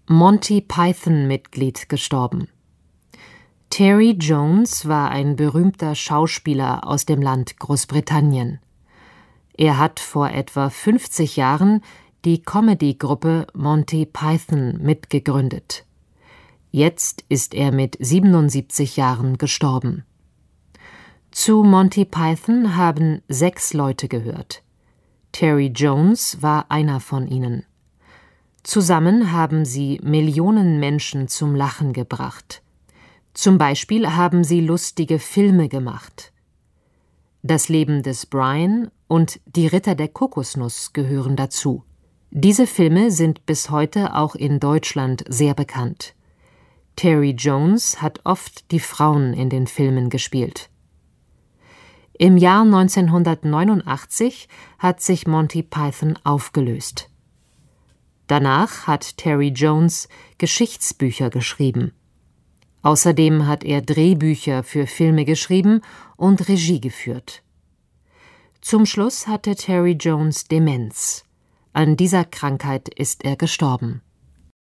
Monty-Python-Mitglied gestorben. Terry Jones war ein berühmter Schauspieler aus dem Land Großbritannien. Er hat vor etwa 50 Jahren die Comedy-Gruppe Monty Python mitgegründet. Jetzt ist er mit 77 Jahren gestorben. Zu Monty Python haben 6 Leute gehört. Terry Jones war einer von ihnen. Zusammen haben sie Millionen Menschen zum Lachen gebracht. Zum Beispiel haben sie lustige Filme gemacht. Das Leben des Brian und Die Ritter der Kokosnuss gehören dazu. Diese Filme sind bis heute auch in Deutschland sehr bekannt. Terry Jones hat oft die Frauen in den Filmen gespielt. Im Jahr 1989 hat sich Monty Python aufgelöst. Danach hat Terry Jones Geschichtsbücher geschrieben. Außerdem hat er Drehbücher für Filme geschrieben und Regie geführt. Zum Schluss hatte Terry Jones Demenz. An dieser Krankheit ist er gestorben.